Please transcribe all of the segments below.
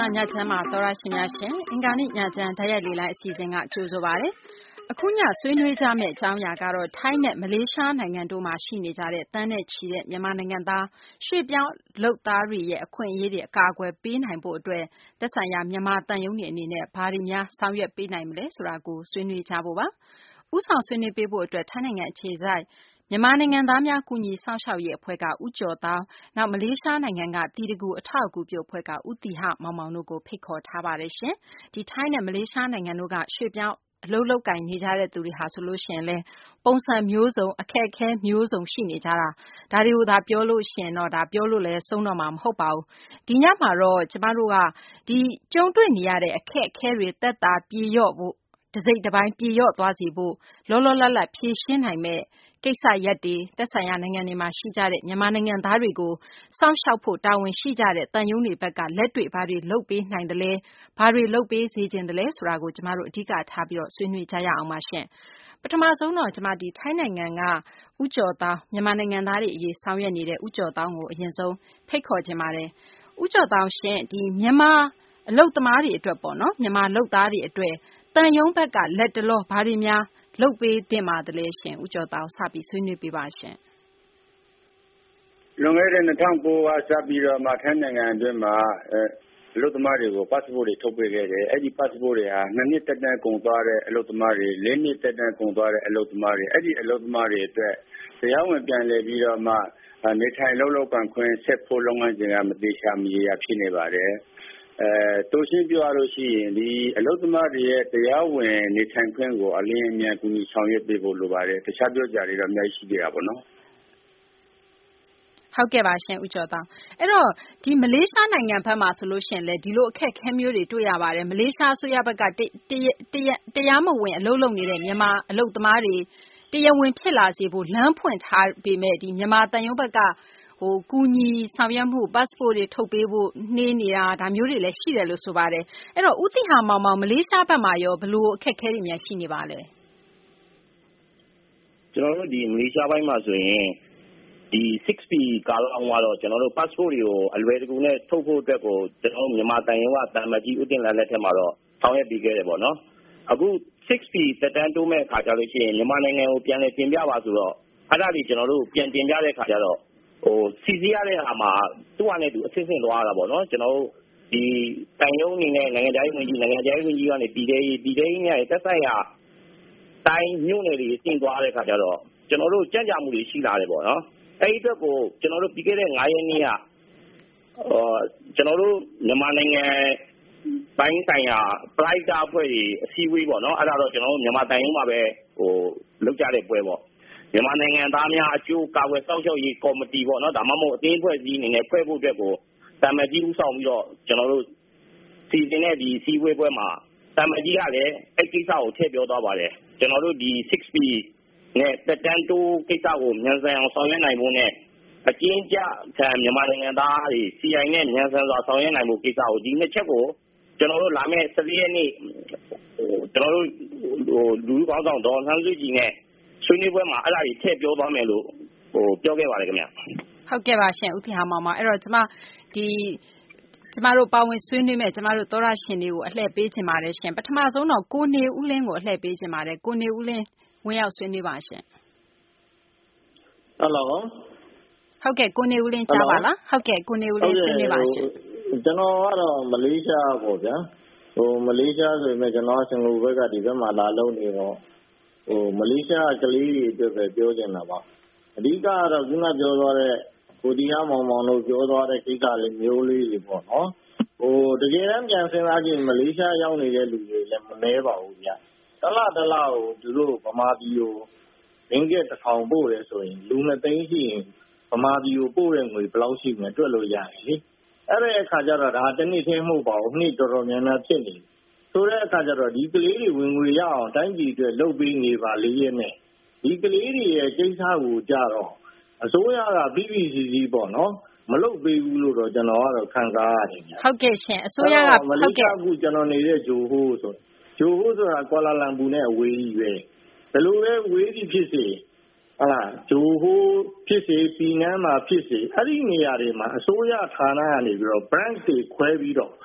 ညချမ်းမှာသောရရှိများရှင်အင်္ဂါနေ့ညချမ်းဓာတ်ရိုက်လေလိုက်အစီအစဉ်ကကြိုဆိုပါရစေအခုညဆွေးနွေးကြမယ့်အကြောင်းအရာကတော့ထိုင်းနဲ့မလေးရှားနိုင်ငံတို့မှာရှိနေကြတဲ့တန်းနဲ့ချီတဲ့မြန်မာနိုင်ငံသားရွှေ့ပြောင်းလုပ်သားတွေရဲ့အခွင့်အရေးတွေအကာအကွယ်ပေးနိုင်ဖို့အတွက်သက်ဆိုင်ရာမြန်မာတန်ယုံတွေအနေနဲ့ဘာတွေများဆောင်ရွက်ပေးနိုင်မလဲဆိုတာကိုဆွေးနွေးကြဖို့ပါဥဆောင်ဆွေးနွေးပေးဖို့အတွက်ထိုင်းနိုင်ငံအခြေစိုက်မြန်မာနိုင်ငံသားများကူညီစောင့်ရှောက်ရေးအဖွဲ့ကဦးကျော်သောင်းနောက်မလေးရှားနိုင်ငံကတီတကူအထောက်အကူပြုအဖွဲ့ကဦးတီဟမောင်မောင်တို့ကိုဖိတ်ခေါ်ထားပါတယ်ရှင်ဒီထိုင်းနဲ့မလေးရှားနိုင်ငံတို့ကရွှေ့ပြောင်းအလုပ်လုပ်ကင်နေကြတဲ့သူတွေဟာဆိုလို့ရှိရင်လည်းပုံစံမျိုးစုံအခက်အခဲမျိုးစုံရှိနေကြတာဒါတွေကိုသာပြောလို့ရှိရင်တော့ဒါပြောလို့လည်းဆုံးတော့မှာမဟုတ်ပါဘူးဒီညမှာတော့ကျမတို့ကဒီကြုံတွေ့နေရတဲ့အခက်အခဲတွေတက်တာပြေလျော့ဖို့တစိမ့်တစ်ပိုင်းပြေလျော့သွားစေဖို့လောလောလတ်လတ်ဖြေရှင်းနိုင်မဲ့ကိစ္စရပ်တွေသက်ဆိုင်ရာနိုင်ငံတွေမှာရှိကြတဲ့မြန်မာနိုင်ငံသားတွေကိုစောင့်ရှောက်ဖို့တာဝန်ရှိကြတဲ့တန်ယုံတွေဘက်ကလက်တွေ့ဘာတွေလုပ်ပေးနိုင်တယ်လဲဘာတွေလုပ်ပေးစေချင်တယ်လဲဆိုတာကိုကျမတို့အဓိကထားပြီးတော့ဆွေးနွေးကြရအောင်ပါရှင်ပထမဆုံးတော့ကျမဒီထိုင်းနိုင်ငံကဦးကျော်သောင်းမြန်မာနိုင်ငံသားတွေအရေးဆောင်ရွက်နေတဲ့ဦးကျော်သောင်းကိုအရင်ဆုံးဖိတ်ခေါ်ခြင်းပါတယ်ဦးကျော်သောင်းရှင်ဒီမြန်မာအလုပ်သမားတွေအတွက်ပေါ့နော်မြန်မာလုပ်သားတွေအတွက်တန်ယုံဘက်ကလက်တလောဘာတွေများလုပ်ပေးတင်ပါတယ်လဲရှင်ဦးကျော်သောင်းစပြီးဆွေးနွေးပေးပါရှင်လွန်ခဲ့တဲ့2009ကစပြီးတော့မှထိုင်းနိုင်ငံအတွင်းမှာအလုပ်သမားတွေကို passport တွေထုတ်ပေးခဲ့တယ်အဲ့ဒီ passport တွေဟာ2နှစ်တက်တန်းကုန်သွားတဲ့အလုပ်သမားတွေ4နှစ်တက်တန်းကုန်သွားတဲ့အလုပ်သမားတွေအဲ့ဒီအလုပ်သမားတွေအတွက်တရားဝင်ပြန်လည်ပြီးတော့မှနေထိုင်လုပ်ကံခွင့်ဆက်ဖို့လုပ်ငန်းစဉ်ကမသေးချာမရေရာဖြစ်နေပါတယ်တိုးရှင်းပြောရလို့ရှိရင်ဒီအလုပ်သမားတွေရဲ့တရားဝင်နေထိုင်ခွင့်ကိုအလင်းအမြန်ကူညီဆောင်ရွက်ပေးဖို့လိုပါတယ်တခြားပြောကြတွေတော့အများကြီးရှိသေးတာပေါ့နော်ဟုတ်ကဲ့ပါရှင်ဦးကျော်သောင်းအဲ့တော့ဒီမလေးရှားနိုင်ငံဘက်မှာဆိုလို့ရှိရင်လေဒီလိုအခက်အခဲမျိုးတွေတွေ့ရပါတယ်မလေးရှားအစိုးရဘက်ကတရားမဝင်အလုပ်လုပ်နေတဲ့မြန်မာအလုပ်သမားတွေတရားဝင်ဖြစ်လာစေဖို့လမ်းဖွင့်ထားပေမဲ့ဒီမြန်မာတန်ယုံဘက်ကကူညီဆောင်ရွက်မှု passport တွေထုတ်ပေးဖို့နှေးနေတာဒါမျိုးတွေလည်းရှိတယ်လို့ဆိုပါတယ်အဲ့တော့ဦးသိဟာမောင်မောင်မလေးရှားဘက်မှာရောဘယ်လိုအခက်အခဲတွေများရှိနေပါလဲကျွန်တော်တို့ဒီမလေးရှားဘက်မှာဆိုရင်ဒီ 6P ကာလအောင်ကတော့ကျွန်တော်တို့ passport တွေကိုအလွယ်တကူနဲ့ထုတ်ဖို့အတွက်ကိုကျွန်တော်မြန်မာတန်ရုံးကတာမကြီးဦးတင်လန်လက်ထက်မှာတော့ဆောင်ရွက်ပေးခဲ့တယ်ပေါ့နော်အခု 6P တက်တန်းတိုးမဲ့ခါကြလို့ရှိရင်မြန်မာနိုင်ငံကိုပြန်လည်တင်ပြပါဆိုတော့အဲ့ဒါကြီးကျွန်တော်တို့ပြန်တင်ပြတဲ့ခါကျတော့စီစီရတဲ့ဟာမှာသူ့အနေနဲ့သူအဆင့်ဆင့်သွားရတာပေါ့နော်ကျွန်တော်တို့ဒီတန်ရုံးအနေနဲ့နိုင်ငံခြားရေးဝန်ကြီးကနေပြည်ထောင်ရေးနဲ့သက်ဆိုင်ရာတိုင်းမြို့နယ်တွေအဆင့်သွားတဲ့ခါကျတော့ကျွန်တော်တို့ကြံ့ကြာမှုတွေရှိလာတယ်ပေါ့နော်အဲ့ဒီအတွက်ကိုကျွန်တော်တို့ပြီးခဲ့တဲ့9ရက်နေ့ကကျွန်တော်တို့မြန်မာနိုင်ငံပိုင်းဆိုင်ရာ private အဖွဲ့တွေအစည်းအဝေးပေါ့နော်အဲ့ဒါတော့ကျွန်တော်တို့မြန်မာတိုင်းရုံးမှာပဲလုပ်ကြတဲ့ပွဲပေါ့မြန်မာနိုင်ငံသားများအကျိုးကာကွယ်စောင့်ရှောက်ရေးကော်မတီပေါ့နော်ဒါမှမဟုတ်အသင်းအဖွဲ့အစည်းအနေနဲ့ဖွဲ့ဖို့အတွက်ကိုတာမကြီးဦးဆောင်ပြီးတော့ကျွန်တော်တို့စီစဉ်တဲ့ဒီစည်းဝေးပွဲမှာတာမကြီးကလည်းအဲ့ကိစ္စကိုထည့်ပြောသွားပါတယ်ကျွန်တော်တို့ဒီ 6P နဲ့တက်တန်းတိုးကိစ္စကိုမြန်ဆန်အောင်ဆောင်ရွက်နိုင်ဖို့နဲ့အကျဉ်းချခံမြန်မာနိုင်ငံသားတွေ CI နဲ့မြန်ဆန်စွာဆောင်ရွက်နိုင်ဖို့ကိစ္စကိုဒီနှစ်ချက်ကိုကျွန်တော်တို့လာမယ့်14ရက်နေ့ကျွန်တော်တို့လူကောင်းဆောင်ဒေါ်ဆန်းစုကြည်နဲ့ဆွေးနွေးပွဲမှာအဲ့ဒါကြီးထည့်ပြောသွားမယ်လို့ပြောခဲ့ပါတယ်ခင်ဗျဟုတ်ကဲ့ပါရှင်ဦးဖေဟာမောင်မောင်အဲ့တော့ကျမတို့ပါဝင်ဆွေးနွေးမယ်ကျမတို့သောရရှင်တွေကိုအလှည့်ပေးချင်ပါတယ်ရှင်ပထမဆုံးတော့ကိုနေဦးလင်းကိုအလှည့်ပေးချင်ပါတယ်ကိုနေဦးလင်းဝင်ရောက်ဆွေးနွေးပါရှင်ဟယ်လိုဟုတ်ကဲ့ကိုနေဦးလင်းကြားပါလားဟုတ်ကဲ့ကိုနေဦးလင်းဆွေးနွေးပါရှင်ကျွန်တော်ကတော့မလေးရှားပေါ့ဗျာမလေးရှားဆိုရင်ကျွန်တော်စင်ကာပူဘက်ကဒီဘက်မှာလာလုံးနေတော့မလေးရှားကလေးတွေအတွက်ပဲပြောချင်တာပါအဓိကကတော့ခုနပြောသွားတဲ့ကိုတီဟာမောင်မောင်တို့ပြောသွားတဲ့ကိစ္စလေးမျိုးလေးတွေပေါ့နော်တကယ်တမ်းပြန်စဉ်းစားကြည့်မလေးရှားရောက်နေတဲ့လူတွေလည်းမနှဲပါဘူးဗျာတလကိုသူတို့ဗမာပြည်ကိုရင်းကက်1000ပို့တယ်ဆိုရင်လူ2သိန်းရှိရင်ဗမာပြည်ကိုပို့တဲ့ငွေဘယ်လောက်ရှိမလဲတွက်လို့ရတယ်လေအဲ့ဒီအခါကျတော့ဒါတနည်းချင်းမဟုတ်ပါဘူးနှစ်တော်တော်များများဖြစ်နေဆိုတဲ့အခါကျတော့ဒီကလေးတွေဝင်ငွေရအောင်တိုင်းပြည်အတွက်လုပ်ပေးနေပါလေရဲ့နဲ့ဒီကလေးတွေရဲ့ကိစ္စကိုကြတော့အစိုးရကPPCCပေါ့နော်မလုပ်ပေးဘူးလို့တော့ကျွန်တော်ကတော့ခံစားရတယ်ဟုတ်ကဲ့ရှင်အစိုးရကမလေးရှားကကျွန်တော်နေတဲ့ဂျိုဟိုးဆိုတာကွာလာလမ်ပူနဲ့အဝေးကြီးပဲဘယ်လိုလဲဝေးကြီးဖြစ်စေဟုတ်လားဂျိုဟိုးဖြစ်စေပြည်နန်းမှာဖြစ်စေအဲ့ဒီနေရာတွေမှာအစိုးရဌာနကနေပြီးတော့ branch တွေခွဲပြီးတော့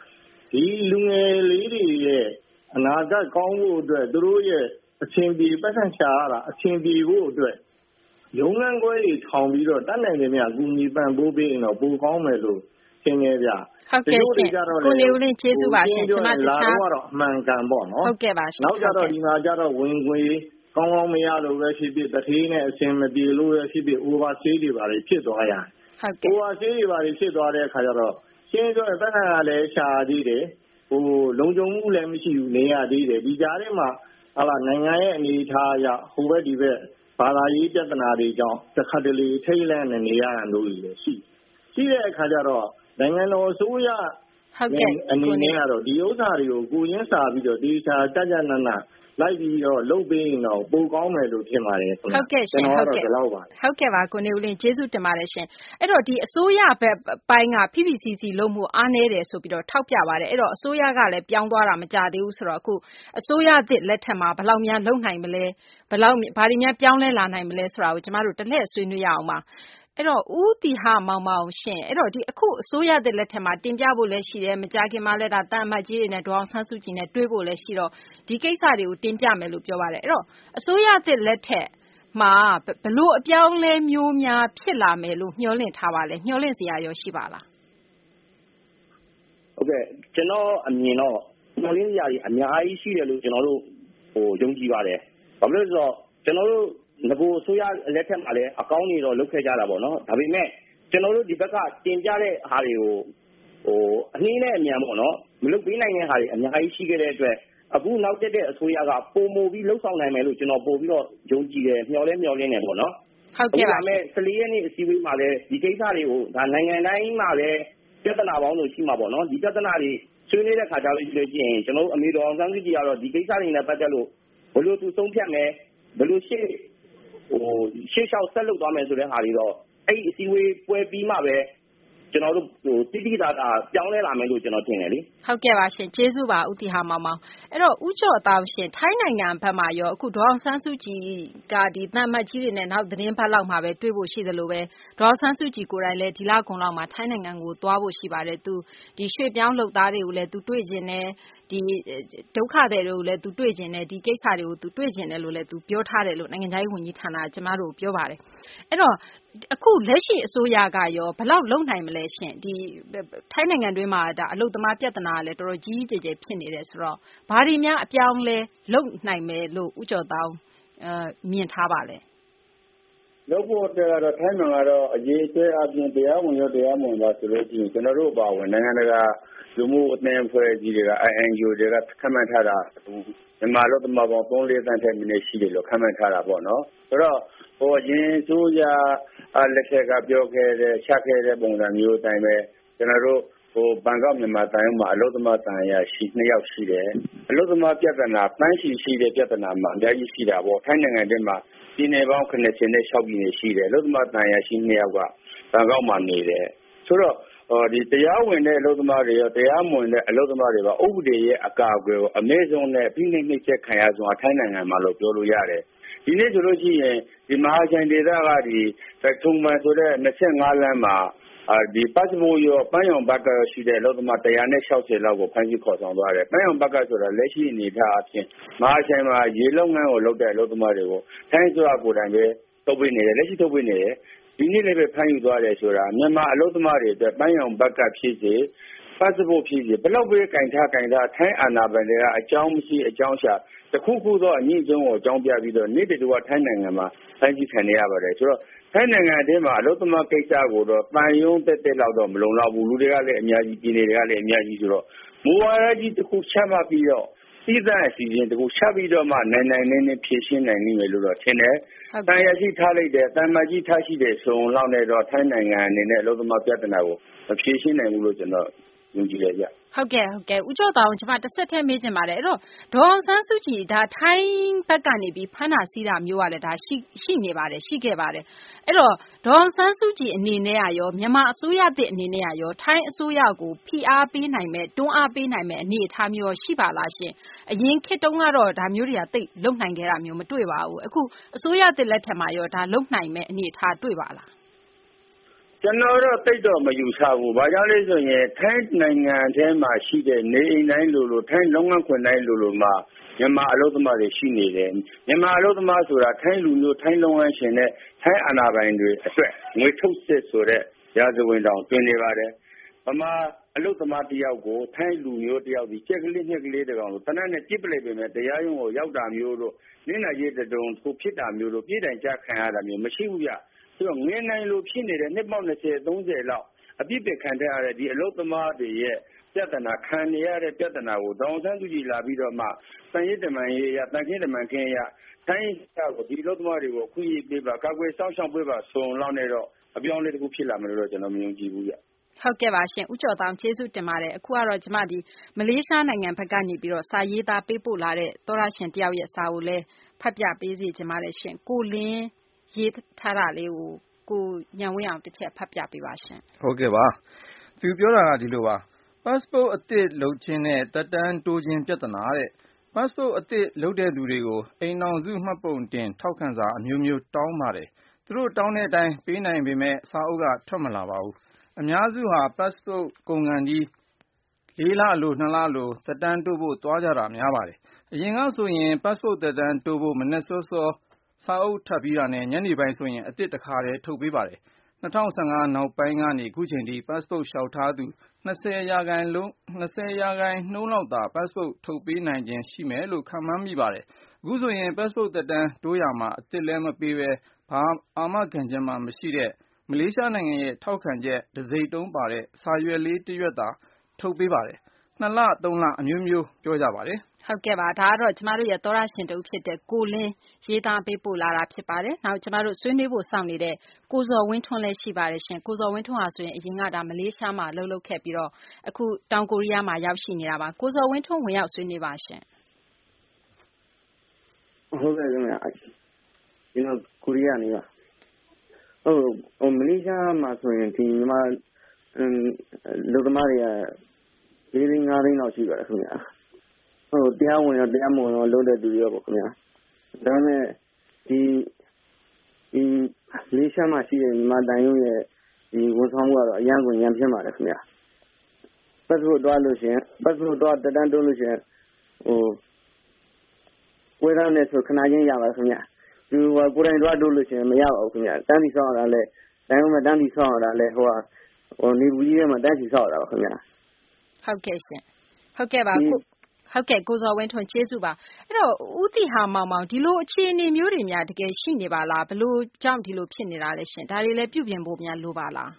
ဒီလူငယ်လေးတွေရဲ့အနာဂတ်ကောင်းဖို့အတွက်သူတို့ရဲ့အချင်းပြေပတ်သက်ချာရတာအချင်းပြေဖို့အတွက်ရုံးခန်းခွဲတွေထောင်ပြီးတော့တတ်နိုင်တယ်များအကူအညီပံ့ပိုးပေးရင်တော့ပိုကောင်းမယ်လို့သင်နေကြဟုတ်ကဲ့ရှင်ကိုနေဦးလင်းကျေးဇူးပါရှင်ကျွန်မတခြားတော့အမှန်ကန်ပေါ့နော်ဟုတ်ကဲ့ပါရှင်နောက်ကြတော့ဒီမှာကြတော့ဝင်ခွေကောင်းကောင်းမရလို့ပဲဖြစ်ဖြစ်တထေးနဲ့အစင်မပြေလို့ပဲဖြစ်ဖြစ် overstay တွေပါလေဖြစ်သွားရဟုတ်ကဲ့ overstay တွေပါလေဖြစ်သွားတဲ့အခါကျတော့ရှင်းပြောတဲ့ဘက်ကလည်းရှာသေးတယ်လုံခြုံမှုလည်းမရှိဘူးနေရသေးတယ်ဒီကြားထဲမှာနိုင်ငံရဲ့အနေအထားအရဟိုဘက်ဒီဘက်ဘာသာရေးပြဿနာတွေကြောင့်တစ်ခါတလေထိတ်လန့်နေရတာလို့လည်းရှိတဲ့အခါကျတော့နိုင်ငံတော်အစိုးရဟုတ်ကဲ့အနေနဲ့ကတော့ဒီဥစ္စာတွေကိုကိုရင်းစာပြီးတော့ဒီချာကြနနလိုက်ပြီးတော့လုပ်ပေးရင်တော့ပိုကောင်းမယ်လို့ထင်ပါတယ်ဟုတ်ကဲ့ရှင်ဟုတ်ကဲ့ဟုတ်ကဲ့ပါကိုနေဦးလင်းကျေးဇူးတင်ပါတယ်ရှင်အဲ့တော့ဒီအစိုးရဘက်ပိုင်းက PPCC လုပ်မှုအားနည်းတယ်ဆိုပြီးတော့ထောက်ပြပါတယ်အဲ့တော့အစိုးရကလည်းပြောင်းသွားတာမကြသေးဘူးဆိုတော့အခုအစိုးရသစ်လက်ထက်မှာဘယ်လောက်များလုပ်နိုင်မလဲဘာတွေများပြောင်းလဲလာနိုင်မလဲဆိုတာကိုကျမတို့တစ်လှည့်ဆွေးနွေးရအောင်ပါအဲ့တော့ဦးတီဟမောင်မောင်ရှင်အဲ့တော့ဒီအခုအစိုးရသစ်လက်ထက်မှာတင်ပြဖို့လည်းရှိတယ်မကြခင်မှာလည်းဒါတန်အမတ်ကြီးတွေနဲ့ဒေါအောင်ဆန်းစုကြည်နဲ့တွေ့ဖို့လည်းရှိတော့ဒီကိစ္စတွေကိုတင်ပြမယ်လို့ပြောပါတယ်အဲ့တော့အစိုးရသစ်လက်ထက်မှာဘလို့အပြောင်းလဲမျိုးများဖြစ်လာမယ်လို့မျှော်လင့်ထားပါလဲမျှော်လင့်စရာရောရှိပါလားဟုတ်ကဲ့ကျွန်တော်အမြင်တော့မျှော်လင့်စရာကြီးအများကြီးရှိတယ်လို့ကျွန်တော်တို့ယုံကြည်ပါတယ်ဘာလို့လဲဆိုတော့ကျွန်တော်တို့ငကိုအစိုးရလက်ထက်မှာလည်းအကောင်းကြီးတော့လုပ်ခဲ့ကြတာပေါ့နော်ဒါပေမဲ့ကျွန်တော်တို့ဒီဘက်ကတင်ပြတဲ့ဟာတွေကိုအနည်းနဲ့အမြန်ပေါ့နော်မလုပ်ပေးနိုင်တဲ့ဟာတွေအများကြီးရှိခဲ့တဲ့အတွက်အခုနောက်တက်တဲ့အစိုးရကပုံမူပြီးလှုပ်ဆောင်နိုင်မယ်လို့ကျွန်တော်ပို့ပြီးတော့ယုံကြည်တယ်မျှော်လင့်နေပေါ့နော်ဟုတ်ကဲ့ပါမယ်14ရက်နေ့အစည်းအဝေးမှာလည်းဒီကိစ္စတွေကိုဒါနိုင်ငံတိုင်းမှာလည်းပြဿနာပေါင်းလို့ရှိမှာပေါ့နော်ဒီပြဿနာတွေဆွေးနွေးတဲ့ခါကျလို့ရှိရင်ကျွန်တော်တို့အမေတော်အောင်ဆန်းစုကြည်ကတော့ဒီကိစ္စတွေနဲ့ပတ်သက်လို့ဘယ်လိုသူဆုံးဖြတ်မယ်ဘယ်လိုရှေ့လျှောက်ဆက်လုပ်သွားမယ်ဆိုတဲ့ဟာတွေတော့အဲ့ဒီအစည်းအဝေးပွဲပြီးမှပဲကျွန်တော်တို့တိတိကျကျပြောင်းလဲလာမယ်လို့ကျွန်တော်ထင်တယ်လေဟုတ်ကဲ့ပါရှင်ကျေးဇူးပါဦးတီဟာမောင်မောင်အဲ့တော့ဦးကျော်တောင်ရှင်ထိုင်းနိုင်ငံဘက်မှာရောအခုဒေါအောင်ဆန်းစုကြည်ကဒီတန်မတ်ကြီးတွေနဲ့နောက်သတင်းပတ်လောက်မှာပဲတွေ့ဖို့ရှိသလိုပဲဒေါအောင်ဆန်းစုကြည်ကိုယ်တိုင်လည်းဒီလကုန်လောက်မှာထိုင်းနိုင်ငံကိုသွားဖို့ရှိပါတယ်သူဒီရွှေ့ပြောင်းလုပ်သားတွေကိုလည်းသူတွေ့ကျင်တယ်ဒီဒုက္ခတွေတွေကိုလည်းသူတွေ့ကျင်တယ်ဒီကိစ္စတွေကိုသူတွေ့ကျင်တယ်လို့လည်းသူပြောထားတယ်လို့နိုင်ငံခြားရေးဝန်ကြီးဌာနကကျမတို့ပြောပါတယ်အဲ့တော့အခုလက်ရှိအစိုးရကရောဘယ်လောက်လုံနိုင်မလဲရှင်ဒီထိုင်းနိုင်ငံတွင်းမှာဒါအလုပ်သမားပြဿနာကလည်းတော်တော်ကြီးကြီးကျယ်ကျယ်ဖြစ်နေတယ်ဆိုတော့ဘာတွေများအပြောင်းလဲလုံနိုင်မယ်လို့ဦးကျော်တောင်းမြင်ထားပါလဲလုပ်ဖို့အတွက်ကတော့ထိုင်းနိုင်ငံကတော့အရေးအကျအပြင်တရားဝင်ရောတရားမဝင်ပါဆိုလို့ရှိရင်ကျွန်တော်တို့ပါဝင်နိုင်ငံတကာလူမှုအသင်းအဖွဲ့အစည်းတွေက INGO တွေကခန့်မှန်းထားတာမြန်မာလူသမားပေါင်း 3-4 သန်းထက်မနည်းရှိတယ်လို့ခန့်မှန်းထားတာပေါ့နော်ဆိုတော့အရင်ဆိုရလက်ထက်ကပြောခဲ့တဲ့ချခဲ့တဲ့ပုံစံမျိုးအတိုင်းပဲကျွန်တော်တို့ဘန်ကောက်မြန်မာတိုင်းမှာအလုပ်သမားတန်ရာရှိ2ယောက်ရှိတယ်အလုပ်သမားပြဿနာပန်းရှိတဲ့ပြဿနာမှာအများကြီးရှိတာပေါ့ထိုင်းနိုင်ငံထဲမှာပြည်နယ်ပေါင်း96ပြည်နယ်ရှိတယ်အလုပ်သမားတန်ရာရှိ2ယောက်ကဘန်ကောက်မှာနေတယ်ဆိုတော့ဒီတရားဝင်တဲ့အလုပ်သမားတွေရောတရားမဝင်တဲ့အလုပ်သမားတွေပါဥပဒေရဲ့အကာအကွယ်ကိုအမဲဆုံးနဲ့ဖိနှိပ်နှိပ်ချက်ခံရဆုံးထိုင်းနိုင်ငံမှာလို့ပြောလို့ရတယ်ဒီနေ့ဆိုလို့ရှိရင်ဒီမဟာချိုင်ဒေသကဒီထုံမန်ဆိုတဲ့25လမ်းမှာဒီ passport ရောပန်းရောင်ဘက်ကရှိတဲ့အလုပ်သမား160လောက်ကိုဖမ်းဆီးခေါ်ဆောင်သွားတယ်ပန်းရောင်ဘက်ကဆိုတာလက်ရှိအနေအထားအပြင်မဟာချိုင်မှာရေလုပ်ငန်းကိုလုပ်တဲ့အလုပ်သမားတွေကိုထိုင်းဆိုတာကိုယ်တိုင်ပဲထုတ်ပေးနေတယ်လက်ရှိထုတ်ပေးနေတယ်ဒီနေ့လည်းပဲဖမ်းယူသွားတယ်ဆိုတာမြန်မာအလုပ်သမားတွေအတွက်ပန်းရောင်ဘက်ကဖြစ်စေ passport ဖြစ်စေဘယ်လောက်ပဲကင်ထားထိုင်းအာဏာပိုင်တွေကအကြောင်းမရှိအကြောင်းရှာတခုခုသောအညစ်အကြေးကိုအကြောင်းပြပြီးတော့နေ့တူကထိုင်းနိုင်ငံမှာဖမ်းဆီးခံရပါတယ်ဆိုတော့ထိုင်းနိုင်ငံအတွင်းမှာအလုပ်သမားကိစ္စကိုတော့ပန်ယုံတက်လောက်တော့မလုံလောက်ဘူးလူတွေကလည်းအများကြီးပြည်နယ်တွေကလည်းအများကြီးဆိုတော့မူဝါဒကြီးတစ်ခုချမှတ်ပြီးတော့စီးသားအစီအစဉ်တစ်ခုချပြီးတော့မှနိုင်နေဖြည့်ရှင်းနိုင်မယ်လို့တော့ထင်တယ်တန်ရရှိထားလိုက်တယ်တန်မကြီးထားရှိတယ်ဆိုရင်လောက်နဲ့တော့ထိုင်းနိုင်ငံအနေနဲ့အလုပ်သမားပြဿနာကိုမဖြည့်ရှင်းနိုင်ဘူးလို့ကျွန်တော်ယုံကြည်တယ်ဗျဟုတ်ကဲ့ဦးကျော်တောင်ကျွန်မတစ်ဆက်ထဲမေးချင်ပါတယ်အဲ့တော့ဒေါအောင်ဆန်းစုကြည်ဒါထိုင်းဘက်ကနေပြီးဖမ်းတာဆီးတာမျိုးကလည်းဒါရှိနေပါတယ်ရှိခဲ့ပါတယ်အဲ့တော့ဒေါအောင်ဆန်းစုကြည်အနေနဲ့ရောမြန်မာအစိုးရသစ်အနေနဲ့ရောထိုင်းအစိုးရကိုဖိအားပေးနိုင်မဲ့တွန်းအားပေးနိုင်မဲ့အနေအထားမျိုးရှိပါလားရှင်အရင်ခေတ်တုန်းကတော့ဒါမျိုးတွေကတိတ်လုံနိုင်ခဲ့တာမျိုးမတွေ့ပါဘူးအခုအစိုးရသစ်လက်ထက်မှာရောဒါလုံနိုင်မဲ့အနေအထားတွေ့ပါလားကျွန်တော်တော့တိတ်တော့မယူဆဘူး။ဘာကြောင့်လဲဆိုရင်ထိုင်းနိုင်ငံထဲမှာရှိတဲ့နေအိမ်တိုင်းလိုထိုင်းလုပ်ငန်းခွင်တိုင်းလိုမှာမြန်မာအလုပ်သမားတွေရှိနေတယ်။မြန်မာအလုပ်သမားဆိုတာထိုင်းလူမျိုးထိုင်းလုပ်ငန်းရှင်နဲ့ထိုင်းအာဏာပိုင်တွေအတွက်ငွေထုတ်စစ်ဆိုတဲ့ရာဇဝင်တောင်တွင်နေပါတယ်။ဗမာအလုပ်သမားတယောက်ကိုထိုင်းလူမျိုးတယောက်ဒီကြက်ကလေးညက်ကလေးတကောင်လို့တနက်နဲ့ပြစ်ပလိုက်ပေမဲ့တရားရုံးကိုရောက်တာမျိုးတို့နင်းနာရေးတုံကိုဖြစ်တာမျိုးတို့ပြည်တိုင်ကြခံရတာမျိုးမရှိဘူးဗျ။ဆိုတော့ငင်းနိုင်လို့ဖြစ်နေတဲ့နှစ်ပေါင်း20 30လောက်အပြစ်ပခံရတဲ့ဒီအလုပ်သမားတွေရဲ့ပြဿနာခံနေရတဲ့ပြဿနာကိုတောင်ဆန်းသူကြီးလာပြီးတော့မှတန်ရည်တမန်ရေးရတန်ခင်းတမန်ခင်းရထိုင်းကိုဒီအလုပ်သမားတွေကိုအခွင့်အရေးပေးပါကာကွယ်စောင့်ရှောက်ပေးပါဆိုလောက်နေတော့အပြောင်းလဲတစ်ခုဖြစ်လာမယ်လို့တော့ကျွန်တော်မယုံကြည်ဘူးဗျဟုတ်ကဲ့ပါရှင်ဦးကျော်တောင်ကျေးဇူးတင်ပါတယ်အခုကတော့ကျမဒီမလေးရှားနိုင်ငံဘက်ကနေပြီးတော့စာရေးသားပေးပို့လာတဲ့သောရရှင်တယောက်ရဲ့စာကိုလည်းဖတ်ပြပေးစီချင်ပါတယ်ရှင်ကိုလင်းရေးထားတာလေးကိုကိုညံဝင်းအောင်တစ်ချက်ဖတ်ပြပေးပါရှင်ဟုတ်ကဲ့ပါသူပြောတာကဒီလိုပါ passport အသစ်လုပ်ခြင်းနဲ့တက်တန်းတိုးခြင်းပြဿနာတဲ့ passport အသစ်လုပ်တဲ့သူတွေကိုအိမ်အောင်စုမှတ်ပုံတင်ထောက်ခံစာအမျိုးမျိုးတောင်းပါတယ်သူတို့တောင်းတဲ့အတိုင်းပေးနိုင်ပေမဲ့စာအုပ်ကထွက်မလာပါဘူးအများစုဟာ passport ကုန်ကန်ကြီး4 လလို့2 လလို့တက်တန်းတိုးဖို့သွားကြတာများပါတယ်အရင်ကဆိုရင် passport တက်တန်းတိုးဖို့မနေ့စောစောစာအုပ်ထပ်ပြီးတာနဲ့ညနေပိုင်းဆိုရင်အသစ်တစ်ခါတည်းထုတ်ပေးပါတယ်2015နောက်ပိုင်းကနေခုချိန်ထိ passport လျှောက်ထားသူ20%လောက်သာ passport ထုတ်ပေးနိုင်ခြင်းရှိမယ်လို့ခန့်မှန်းမိပါတယ်အခုဆိုရင် passport သက်တမ်းတိုးရမှာအသစ်လည်းမပေးဘဲဘာအာမခံချက်မှမရှိတဲ့မလေးရှားနိုင်ငံရဲ့ထောက်ခံချက်တစ်စိတ်တုံးပါတဲ့စာရွက်လေးတစ်ရွက်သာထုတ်ပေးပါတယ်2 လ 3 လအမျိုးမျိုးပြောကြပါတယ်ဟုတ်ကဲ့ပါဒါကတော့ကျမတို့ရဲ့သောရရှင်တူဖြစ်တဲ့ကိုလင်းရေးသားပေးပို့လာတာဖြစ်ပါတယ်နောက်ကျမတို့ဆွေးနွေးဖို့စောင့်နေတဲ့ကိုဇော်ဝင်းထွန်းလည်းရှိပါတယ်ရှင်ကိုဇော်ဝင်းထွန်းဟာဆိုရင်အရင်ကဒါမလေးရှားမှာလှုပ်ခဲ့ပြီးတော့အခုတောင်ကိုရီးယားမှာရောက်ရှိနေတာပါကိုဇော်ဝင်းထွန်းဝင်ရောက်ဆွေးနွေးပါရှင်ဟုတ်ကဲ့ခင်ဗျာကျွန်တော်ကိုရီးယားနေပါဟုတ်မလေးရှားမှာဆိုရင်ဒီမှာလူသမားတွေက4 သိန်း 5 သိန်းလောက်ရှိပါတယ်ခင်ဗျာဟုတ်တရားဝင်ရောတရားမဝင်ရောလုပ်တဲ့သူတွေရောပေါ့ခင်ဗျာဒါပေမဲ့ဒီလေးရှားမှာရှိတဲ့မြန်မာတန်ရုံးရဲ့ဒီဝန်ဆောင်မှုကတော့အရန်ကိုညံဖြစ်ပါတယ်ခင်ဗျာပတ်စပို့တွားလို့ရှင်ပတ်စပို့တွားတက်တန်းတိုးလို့ရှင်ဝေဒနာနဲ့ဆိုခဏချင်းရပါခင်ဗျာဒီကိုယ်တိုင်တွားတိုးလို့ရှင်မရပါဘူးခင်ဗျာတန်းစီဆောင်ရတာလဲတန်ရုံးမှာတန်းစီဆောင်ရတာလဲဟိုနေဘူးကြီးထဲမှာတန်းစီဆောင်ရတာပါခင်ဗျာဟုတ်ကဲ့ရှင်ဟုတ်ကဲ့ပါဟုတ်ကဲ့ကိုဇော်ဝင်းထွန်းကျေးဇူးပါအဲ့တော့ဦးတီဟာမောင်ဒီလိုအခြေအနေမျိုးတွေများတကယ်ရှိနေပါလားဘလို့ကြောင့်ဒီလိုဖြစ်နေတာလဲရှင်ဒါတွေလည်းပြုပြင်ဖို့များလိုပါလား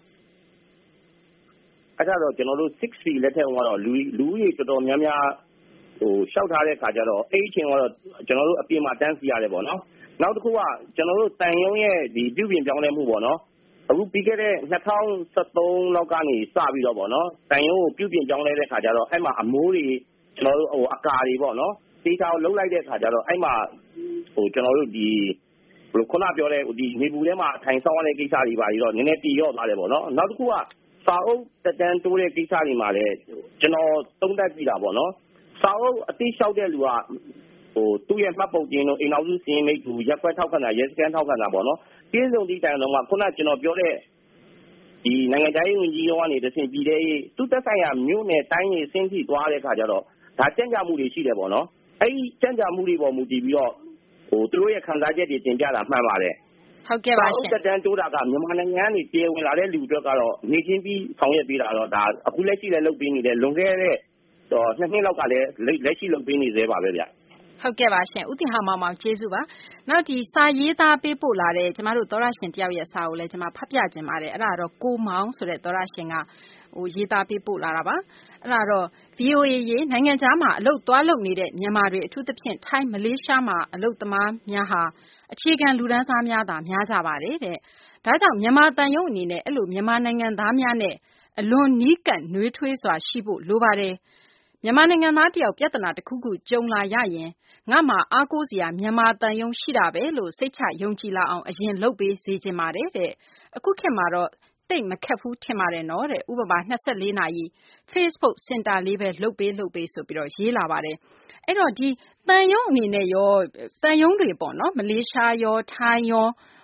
အဲ့ဒါတော့ကျွန်တော်တို့ 6C လက်ထက်ကတော့လူကြီးတော်တော်များများဟိုရှောက်ထားတဲ့ခါကျတော့အဲ့အချိန်ကတော့ကျွန်တော်တို့အပြင်မှာတန်းစီရတယ်ပေါ့နော်နောက်တစ်ခုကကျွန်တော်တို့တန်ရုံးရဲ့ဒီပြုပြင်ပြောင်းလဲမှုပေါ့နော်အခုပြီးခဲ့တဲ့2013လောက်ကနေစပြီးတော့ပေါ့နော်တန်ရုံးကိုပြုပြင်ပြောင်းလဲတဲ့ခါကျတော့အဲ့မှာအမိုးတွေကျွန်တော်တို့ဟိုအကာတွေပေါ့နော်ဒေတာကိုလှုပ်လိုက်တဲ့ခါကျတော့အဲ့မှာဟိုကျွန်တော်တို့ဒီဘယ်လိုခုနပြောတဲ့ဒီနေပူထဲမှာထိုင်ဆောင်ရတဲ့ကိစ္စတွေပါပြီးတော့နည်းနည်းတည်ရော့သွားတယ်ပေါ့နော်နောက်တစ်ခုကစာအုပ်တက်တန်းတိုးတဲ့ကိစ္စတွေမှာလည်းကျွန်တော်သုံးသပ်ကြည့်တာပေါ့နော်စာအုပ်အသိလျှောက်တဲ့လူကဟိုသူ့ရဲ့မှတ်ပုံတင်တို့အိမ်နောက်စုစီရင်မိတ်သူရက်ွက်ထောက်ခံတာရဲစခန်းထောက်ခံတာပေါ့နော်ပြင်းစုံသည့်တိုင်တော့ကခုနကျွန်တော်ပြောတဲ့ဒီနိုင်ငံသားရေးဝန်ကြီးရောကနေတဆင့်ပြည်တဲ့သူ့သက်ဆိုင်ရာမြို့နယ်တိုင်းရေးအဆင့်ထိသွားတဲ့ခါကျတော့ဒါကြံ့ကြာမှုတွေရှိတယ်ပေါ့နော်အဲ့ဒီကြံ့ကြာမှုတွေပေါ်မူတည်ပြီးတော့ဟိုသူတို့ရဲ့ခံစားချက်တွေတင်ပြတာမှန်ပါတယ်ဟုတ်ကဲ့ပါရှင်တက်တန်းတိုးတာကမြန်မာနိုင်ငံကနေတရားဝင်လာတဲ့လူတွေကတော့နေချင်းပြီးဆောင်ရွက်ပေးတာတော့ဒါအခုလက်ရှိလည်းလုပ်ပေးနေတယ်လွန်ခဲ့တဲ့တော့2 နှစ်လောက်ကလည်းလက်ရှိလုပ်ပေးနေသေးပါပဲဗျဟုတ်ကဲ့ပါရှင်ဦးတင်ဟာမောင်ကျေးဇူးပါနောက်ဒီစာရေးသားပေးပို့လာတဲ့ကျမတို့သောရရှင်တယောက်ရဲ့စာကိုလည်းကျွန်မဖတ်ပြခြင်းပါတယ်အဲ့ဒါတော့ကိုမောင်ဆိုတဲ့သောရရှင်ကဟိုရေးသားပေးပို့လာတာပါအဲ့ဒါတော့ VOA ရေနိုင်ငံခြားမှာအလုပ်သွားလုပ်နေတဲ့မြန်မာတွေအထူးသဖြင့်ထိုင်းမလေးရှားမှာအလုပ်သမားများဟာအခြေခံလူတန်းစားများသာများကြပါတယ်တဲ့ဒါကြောင့်မြန်မာတန်ရုံအနေနဲ့အဲ့လိုမြန်မာနိုင်ငံသားများနဲ့အလွန်နီးကပ်နှွေးထွေးစွာရှိဖို့လိုပါတယ်မြန်မာနိုင်ငံသားတယောက်ပြဿနာတစ်ခုခုကြုံလာရရင်ငါမှာအားကိုးစရာမြန်မာတန်ယုံရှိတာပဲလို့စိတ်ချယုံကြည်လာအောင်အရင်လုပ်ပေးစေချင်ပါတယ်တဲ့အခုခေတ်မှာတော့တိတ်မခက်ဘူးထင်ပါတယ်နော်တဲ့ဥပမာ24နာရီ Facebook Center လေးပဲလုပ်ပေးဆိုပြီးတော့ရေးလာပါတယ်အဲ့တော့ဒီတန်ယုံအနေနဲ့ရောတန်ယုံတွေပေါ့နော်မလေးရှားရောထိုင်းရော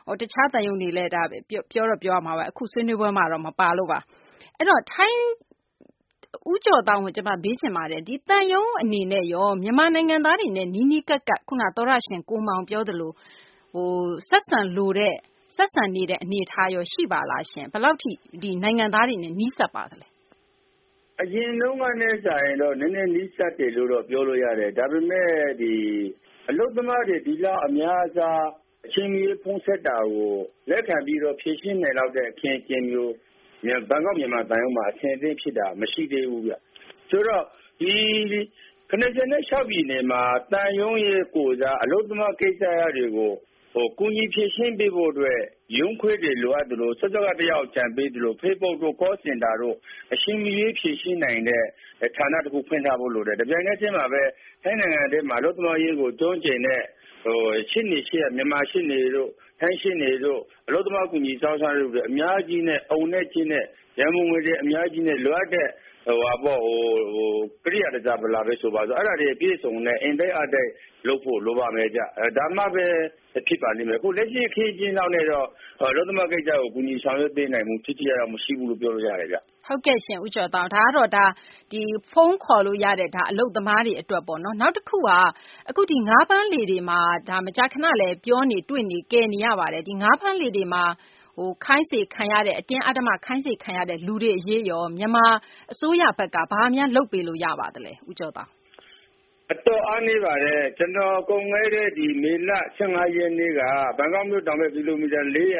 တခြားတန်ယုံတွေလည်းဒါပြောရမှာပဲအခုဆွေးနွေးပွဲမှာတော့မပါလို့ပါအဲ့တော့ထိုင်းဦးကျော်တောင်းကိုကျွန်မဘေးချင်ပါတယ်ဒီတန်ယုံအနေနဲ့ရောမြန်မာနိုင်ငံသားတွေနဲ့နီးနီးကပ်ကပ်ခုနသောရရှင်ကိုမောင်ပြောသလိုဆက်ဆံနေတဲ့အနေအထားရောရှိပါလားရှင်ဘယ်လောက်ထိဒီနိုင်ငံသားတွေနဲ့နီးစပ်ပါသလဲအရင်တုန်းကနဲ့ဆိုရင်တော့နည်းနည်းနီးစပ်တယ်လို့တော့ပြောလို့ရတယ်ဒါပေမဲ့ဒီအလုသမားတွေဒီလောက်အများအစားအချင်းကြီးဖုံးဆက်တာကိုလက်ခံပြီးတော့ဖြည့်ရှင်းနိုင်တော့တဲ့အခင်းအကျင်းမျိုးဘန်ကောက်မြန်မာတန်ရုံမှာအထင်အသင့်ဖြစ်တာမရှိသေးဘူးဗျဆိုတော့ဒီ96ပြည်နယ်မှာတန်ယုံရဲ့ကိုစားအလုသမားကိစ္စရတွေကိုကုညီဖြည့်ရှင်းပေးဖို့အတွက်ရုံးခွေးတွေလိုအပ်တယ်လို့စစကတယောက်ကြံပေးတယ်လို့ Facebook တို့ call center တို့အရှင်မီရေးဖြည့်ရှင်းနိုင်တဲ့ဌာနတစ်ခုဖွင့်ထားဖို့လိုတယ်။ဒါပြိုင်တဲ့ချင်းမှာပဲထိုင်းနိုင်ငံထဲမှာအလုသမားရေးကိုတွန်းကျင်တဲ့ရှင်းနေရှိရမြန်မာရှင်းနေတို့ထိုင်းရှင်းနေတို့အလုသမားကုညီစောင်းစားတို့အများကြီးနဲ့အုံနဲ့ချင်းနဲ့ရန်ကုန်ငွေတွေအများကြီးနဲ့လိုအပ်တဲ့ကရိယာတစားပလာပဲဆိုပါဆိုအဲ့ဒါတွေပြည့်စုံနဲ့အင်တိုက်အတိုက်လုပ်ဖို့လိုပါမယ်ကြဒါမှပဲဖြစ်ပါလိမ့်မယ်အခုလက်ရှိအခင်းကျင်းတော့နဲ့တော့လောသမကိစ္စကိုကူညီဆောင်ရွက်ပေးနိုင်မှုဖြစ်ရတော့မရှိဘူးလို့ပြောလို့ရတယ်ကြဟုတ်ကဲ့ရှင်ဦးကျော်တောင်ဒါကတော့ဒါဒီဖုန်းခေါ်လို့ရတဲ့ဒါအလုပ်သမားတွေအတွက်ပေါ့နော်နောက်တစ်ခုကအခုဒီငါးပန်းလေတွေမှာဒါမကြာခဏလဲပြောနေတွေ့နေကဲနေရပါတယ်ဒီငါးပန်းလေတွေမှာခိုင်းစေခံရတဲ့အတင်းအဓမ္မခိုင်းစေခံရတဲ့လူတွေအရေးရောမြန်မာအစိုးရဘက်ကဘာမှလုပ်ပေးလို့ရပါသလဲဦးကျော်တောင်အတော်အားနေပါတယ်ကျွန်တော်ကုန်ခဲ့တဲ့ဒီမေလ15ရက်နေ့ကဘန်ကောက်မြို့တောင်ဘက်ကီလိုမီတာ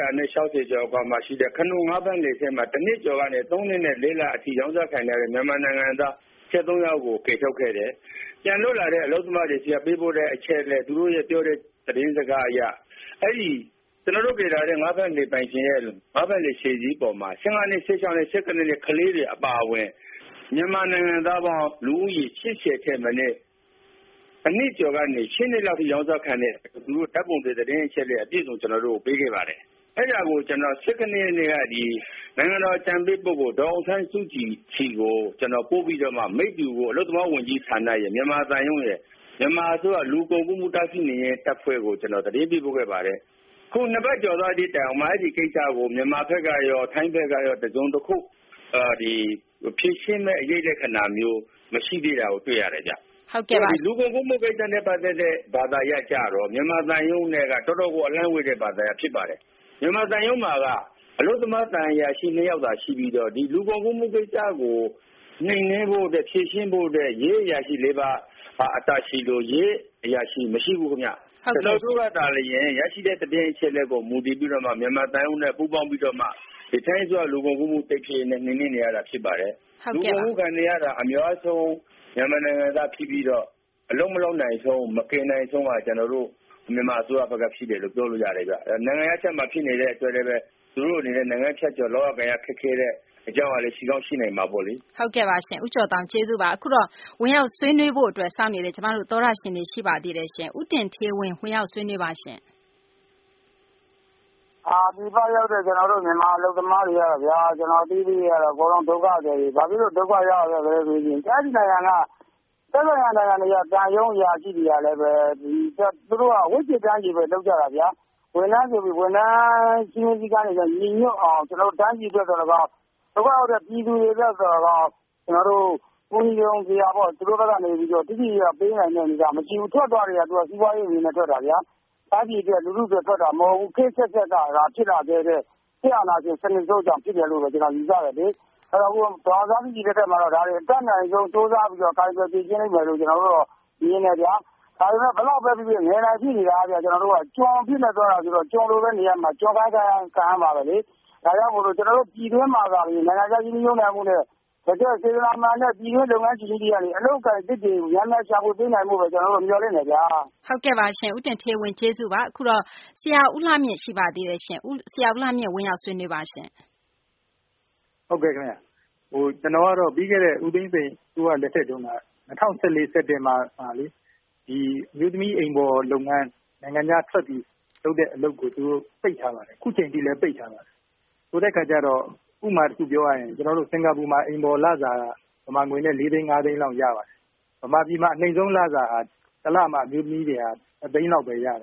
460ကျော်ကွာမှာရှိတဲ့ခနုံငါးပန်းလေထဲမှာတစ်နှစ်ကျော်ကနေ3နှစ်နဲ့4လအထိရောင်းစားခံရတဲ့မြန်မာနိုင်ငံသား73ယောက်ကိုကယ်ထုတ်ခဲ့တယ်ပြန်လွတ်လာတဲ့အလုပ်သမားတွေစီကပေးပို့တဲ့အချက်နဲ့သူတို့ရဲ့ပြောတဲ့သတင်းစကားအရအဲ့ဒီကျွန်တော်တို့ကြတာတဲ့ငါးပန်းလေပိုင်ရှင်ရဲ့ငါးပန်းလေရှည်ကြီးပေါ်မှာ15နှစ်16နှစ်17နှစ်ကလေးတွေအပါအဝင်မြန်မာနိုင်ငံသားပေါင်းလူဦးရေ80ထဲမှာနဲ့အနည်းကျော်ကနေရှင်းနေလောက်ထိရောင်းစားခံတဲ့သူတို့တပ်ပုံတွေသတင်းအချက်တွေအပြည့်စုံကျွန်တော်တို့ပေးခဲ့ပါတယ်အဲ့ဒါကိုကျွန်တော်17နှစ်ကဒီနိုင်ငံတော်အကြံပေးပုဂ္ဂိုလ်ဒေါအောင်ဆန်းစုကြည်ချီကိုကျွန်တော်ပို့ပြီးတော့မှမိတ္တူကိုအလုသမားဝန်ကြီးဌာနရဲ့မြန်မာသံရုံးရဲ့မြန်မာအစိုးရလူကုန်ကူးမှုတားဆီးနေရေးတပ်ဖွဲ့ကိုကျွန်တော်သတင်းပေးပို့ခဲ့ပါတယ်ခုနှစ်ပတ်ကျော်သွားသည့်တိုင်အောင်မှအဲ့ဒီကိစ္စကိုမြန်မာဘက်ကရောထိုင်းဘက်ကရောတစုံတစ်ခုဒီဖြည့်ရှင်းမဲ့အရေးလက္ခဏာမျိုးမရှိသေးတာကိုတွေ့ရတယ်ကြဟုတ်ကဲ့ပါလူကုန်ကူးမှုကိစ္စနဲ့ပတ်သက်တဲ့ဘာသာရပ်ကြတော့မြန်မာသံရုံးနဲ့ကတော်တော်ကိုအလန့်ဝေးတဲ့ဘာသာရပ်ဖြစ်ပါတယ်မြန်မာသံရုံးမှာကအလုသမားတန်ရာရှိ2ယောက်သာရှိပြီးတော့ဒီလူကုန်ကူးမှုကိစ္စကိုနှိမ်နှင်းဖို့တဲ့ဖြည့်ရှင်းဖို့တဲ့ရေးအရာရှိ၄ပါးအတာရှိလို့ရေးအရာရှိမရှိဘူးခင်ဗျကျွန်တော်တို့ကတားလည်းရရှိတဲ့တည်င်းအချက်လက်ကိုမူတည်ပြီးတော့မှမြန်မာတန်ရုံးနဲ့ပူးပေါင်းပြီးတော့မှဒီတိုင်းဆိုလူကုန်ကူးမှုတိတ်ဖြစ်နေနှိမ်နှင်းနေရတာဖြစ်ပါတယ်လူကုန်ကူးခံနေရတာအများဆုံးမြန်မာနိုင်ငံသားဖြစ်ပြီးတော့အလုံးမလုံးနိုင်ဆုံးမကင်နိုင်ဆုံးကကျွန်တော်တို့မြန်မာအစိုးရဘက်ကဖြစ်တယ်လို့ပြောလို့ရတယ်ဗျနိုင်ငံရေးချက်မှာဖြစ်နေတဲ့အတွက်လည်းပဲသူတို့အနေနဲ့နိုင်ငံဖြတ်ကျော်လောကကန်ရခက်ခဲတဲ့အကြောင်းအရာလေးရှိကောင်းရှိနိုင်မှာပေါ့လေဟုတ်ကဲ့ပါရှင်ဦးကျော်တောင်ကျေးဇူးပါအခုတော့ဝင်ရောက်ဆွေးနွေးဖို့အတွက်စောင့်နေတဲ့ကျမတို့သောရရှင်တွေရှိပါသေးတယ်ရှင်ဦးတင်ထေးဝင်ရောက်ဆွေးနွေးပါရှင်ဒီပရောက်တဲ့ကျွန်တော်တို့မြန်မာအလုပ်သမားတွေရတော့ဗျာကျွန်တော်တီးပြီးရတော့အကုန်လုံးဒုက္ခတွေဘာဖြစ်လို့ဒုက္ခရောက်ရလဲဆိုရင်အဲဒီနိုင်ငံကသက်ဆိုင်ရာနိုင်ငံတွေကတန်ယုံရာရှိတွေကလည်းပဲဒီသူတို့ကဝိจิตတန်းကြီးပဲလုပ်ကြတာဗျာဝန်ထမ်းဆိုပြီးဝန်ထမ်းချင်းစည်းကမ်းတွေညီညွတ်အောင်ကျွန်တော်တို့တန်းကြီးအတွက်ဆိုတော့ဒုက္ခရောက်တဲ့ပြည်သူတွေအတွက်ဆိုတော့ကျွန်တော်တို့ကိုကြီးရုံစရာပေါ့သူတို့ဘက်ကနေပြီးတော့တိတိကျကျပေးနိုင်တဲ့နေရာမရှိဘူးထွက်သွားတွေကသူကစီးပွားရေးအနေနဲ့ထွက်တာဗျာတိုင်းပြည်အတွက်လူလူတွေထွက်တာမဟုတ်ဘူးခေတ်ဆက်ဆက်ကဖြစ်လာခဲ့တဲ့ဆရာနာရှင်စနစ်စိုးကြောင့်ဖြစ်တယ်လို့ပဲကျွန်တော်ယူဆတယ်လေအဲ့တော့ဒေါ်သားကြီးတဲ့တက်မှာတော့ဒါတွေအတတ်နိုင်ဆုံးစူးစမ်းပြီးတော့ကိုင်တွယ်ပြင်းနေမယ်လို့ကျွန်တော်တို့မြင်နေကြဒါပေမဲ့ဘလောက်ပဲဖြစ်ငယ်နိုင်ဖြစ်နေတာဗျာကျွန်တော်တို့ကကြုံဖြစ်နေသွားတာဆိုတော့ကြုံလိုတဲ့နေရာမှာကြုံခိုင်းခံပါပဲလေဒါကြောင့်မို့လို့ကျွန်တော်တို့ပြည်တွင်းမှာကနိုင်ငံခြားကြီးညွှန်နယ်မှုနဲ့တကယ်စေတနာမှန်တဲ့ပြည်တွင်းလုပ်ငန်းကြီးတွေကနေအလုပ်ကိုင်တစ်တွေရမ်းရှာဖွေပေးနိုင်မှုပဲကျွန်တော်တို့မျှော်လင့်နေကြဟုတ်ကဲ့ပါရှင်ဦးတင်ထေးဝင်ကျေးဇူးပါအခုတော့ဆရာဦးလှမြင့်ရှိပါသေးတယ်ရှင်ဆရာဦးလှမြင့်ဝင်ရောက်ဆွေးနွေးပါရှင်ဟုတ်ကဲ့ခင်ဗျကျွန်တော်ကတော့ပြီးခဲ့တဲ့ဦးသိန်းစိန်သူကလက်ထက်တုန်းက2014စက်တင်ဘာမှာလေဒီမြို့သမီးအိမ်ပေါ်လုပ်ငန်းနိုင်ငံခြားထွက်ပြီးလုပ်တဲ့အလုပ်ကိုသူပိတ်ထားပါတယ်ခုချိန်ထိလည်းပိတ်ထားပါတယ်ဆိုတဲ့ခါကျတော့ဥမာတစ်ခုပြောရရင်ကျွန်တော်တို့စင်ကာပူမှာအိမ်ပေါ်လစာကဗမာငွေနဲ့4သိန်း5သိန်းလောက်ရပါတယ်ဗမာပြည်မှာအနှိမ်ဆုံးလစာဟာတစ်လမှာမြို့သမီးတွေဟာ3သိန်းလောက်ပဲရတယ်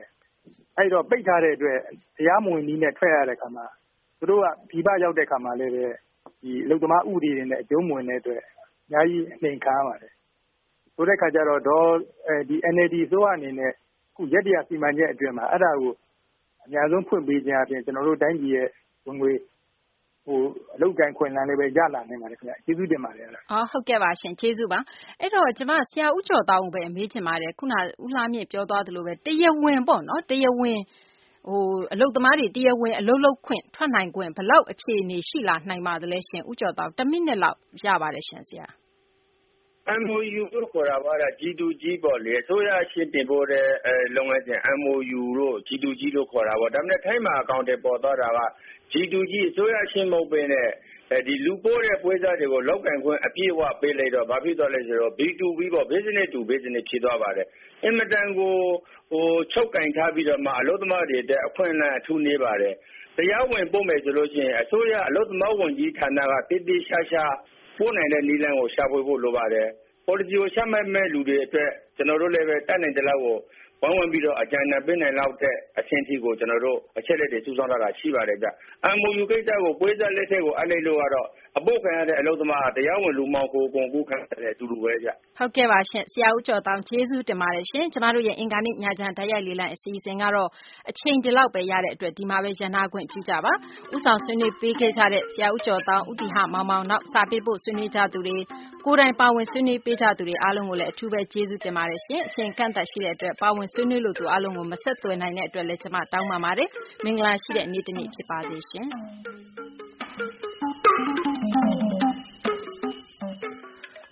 အဲ့တော့ပိတ်ထားတဲ့အတွက်တရားမဝင်နည်းနဲ့ထွက်ရတဲ့အခါမှာသူတို့ကပြည်ပရောက်တဲ့အခါမှာလည်းပဲဒီအလုပ်သမားဥပဒေတွေနဲ့အကျုံးမဝင်တဲ့အတွက်အများကြီးနှိမ်ခံရပါတယ်ဆိုတဲ့အခါကျတော့ဒီ NLD အစိုးရအနေနဲ့ခုရက်တရားစီမံချက်အတွင်းမှာအဲ့ဒါကိုအများဆုံးဖွင့်ပေးခြင်းအပြင်ကျွန်တော်တို့တိုင်းပြည်ရဲ့ဝင်ငွေအလုပ်ကိုင်ခွင့်လန်းလည်းပဲရလာနိုင်ပါတယ်ခင်ဗျကျေးဇူးတင်ပါတယ်ဟုတ်ကဲ့ပါရှင်ကျေးဇူးပါအဲ့တော့ကျမဆရာဦးကျော်တောင်းကိုပဲမေးချင်ပါတယ်ခုနဦးလှမြင့်ပြောသွားသလိုပဲတရားဝင်ပေါ့နော်တရားဝင်အလုပ်သမားတွေတရားဝင်အလုပ်လုပ်ခွင့်ထွက်နိုင်ခွင့်ဘယ်လောက်အခြေအနေရှိလာနိုင်ပါသလဲရှင်ဦးကျော်တောင်း1မိနစ်လောက်ရပါတယ်ရှင်ဆရာ MOU လို့ခေါ်တာပါG2G ပေါ့လေအစိုးရရှင်းတင်ဖို့တဲ့လုပ်ငန်းစဉ် MOU တို့ G2G လို့ခေါ်တာပေါ့ဒါပေမဲ့ထိုင်းမှာအကောင့်တွေပေါ်သွားတာက G2G အစိုးရရှင်းမဟုတ်ပင်နဲ့ဒီလူပိုးတဲ့ပွဲစားတွေကိုလောက်ကင်ခွင့်အပြည့်အဝပေးလိုက်တော့ဘာဖြစ်သွားလဲဆိုတော့ B2B ပေါ့ business to business ဖြစ်သွားပါတယ်အင်မတန်ကိုချုပ်ကင်ထားပြီးတော့မှအလုပ်သမားတွေအတွက်အခွင့်အလမ်းအထူးနေပါတယ်တရားဝင်ပို့မယ်ဆိုလို့ရှိရင်အစိုးရအလုပ်သမားဝန်ကြီးဌာနကတည်တည်ရှာရှာပို့နိုင်တဲ့နည်းလမ်းကိုရှာဖွေဖို့လိုပါတယ် policy ကိုချမှတ်မဲ့လူတွေအတွက်ကျွန်တော်တို့လည်းပဲတတ်နိုင်တဲ့လောက်ကိုဝိုင်းဝန်းပြီးတော့အကြံဉာဏ်ပေးနိုင်လောက်တဲ့အဆင့်ထိကိုကျွန်တော်တို့အချက်လက်တွေစူးစမ်းထားတာရှိပါတယ်ဗျ MOU ကိစ္စကိုပွဲစားလက်ထက်ကိုအလိုက်လို့ကတော့အပုတ်ခံရတဲ့အလုပ်သမားတရားဝင်လူမောင်ကိုကုန်ကူးခံတဲ့အတူတူပဲဗျဟုတ်ကဲ့ပါရှင်ဆရာဦးကျော်တောင်းကျေးဇူးတင်ပါတယ်ရှင်ကျမတို့ရဲ့အင်္ဂါနေ့ညချမ်းဓာတ်ရိုက်လေးလိုင်းအစီအစဉ်ကတော့အချိန်ဒီလောက်ပဲရတဲ့အတွက်ဒီမှာပဲရန်နာခွင့်ပြုကြပါဥဆောင်ဆွေးနွေးပေးခဲ့ကြတဲ့ဆရာဦးကျော်တောင်းဦးတီဟမောင်မောင်နောက်စာပေးဖို့ဆွေးနွေးကြသူတွေကိုယ်တိုင်ပါဝင်ဆွေးနွေးပေးကြသူတွေအားလုံးကိုလည်းအထူးပဲကျေးဇူးတင်ပါတယ်ရှင်အချိန်ကန့်သက်ရှိတဲ့အတွက်ပါဝင်ဆွေးနွေးလို့သူအားလုံးကိုမဆက်သွယ်နိုင်တဲ့အတွက်လည်းကျွန်မတောင်းပန်ပါတယ်မင်္ဂလာရှိတဲ့နေ့တစ်နေ့ဖြစ်ပါစေရှင်